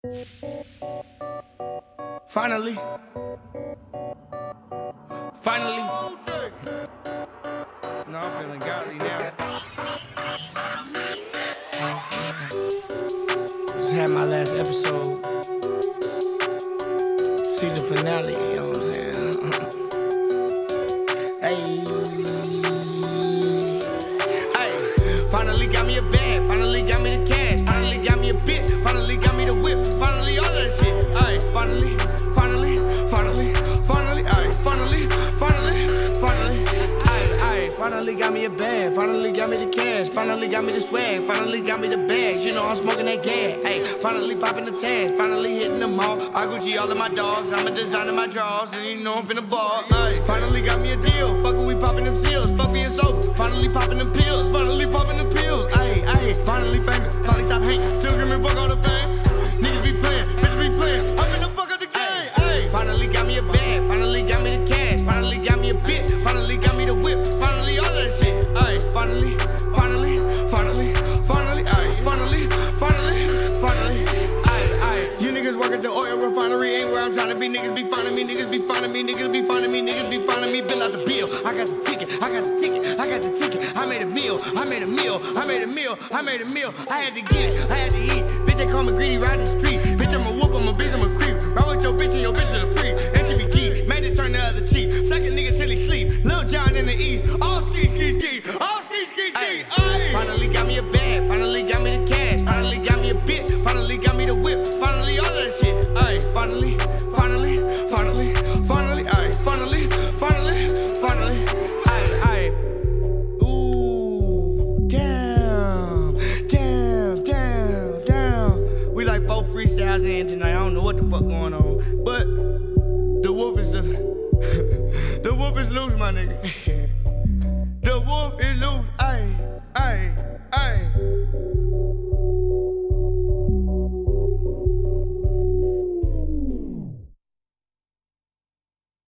Finally. No, I'm feeling godly now. Just had my last episode. Season finale, you know what I'm saying? Hey. Finally got me a bag, finally got me the cash, finally got me a bit, finally got me the whip, finally all that shit. Ay, finally, finally got me a bag, finally got me the cash, finally got me the swag, finally got me the bags. You know I'm smoking that gas. Ay, finally popping the tags, finally hitting the mall. I Gucci all of my dogs, I'm a designer my drawers, and you know I'm finna ball. Ay, finally got me a deal, fuckin' we popping them seals, fuck being sober, finally popping them pills, finally popping them pills. Ay, finally famous, finally stop hating, still screaming fuck all the fame. Niggas be playing, bitches be playing, I'm finna fuck up the game. Ay, finally got me a bag, finally got me the cash, finally got me a bit, finally got me the whip, finally all that shit. Ay, finally, you niggas work at the oil refinery, ain't where I'm trying to be. Niggas be finding me, niggas be finding me, niggas be finding me, niggas be finding me. Bill out the bill, I got the ticket, I got the ticket, I got the ticket. I made a meal, I made a meal, I made a meal, I made a meal. I had to get it, I had to eat. Bitch, they call me greedy, ride the street. Bitch, I'm a whoop, I'm a bitch, I'm a creep. Ride with your bitch and your bitch is a free. That shit be geek, made it turn the other cheek. Second nigga till he sleep. Lil John in the east, all ski, ski, ski, all ski, ski, ski. Finally got me a bag, finally got me the cash, finally got me a bit, finally got me the whip, finally all that shit. Ay, finally, ay. Ooh, damn. We like 4 freestyles in tonight. I don't know what the fuck going on, but the wolf is the wolf is loose, my nigga. The wolf is loose.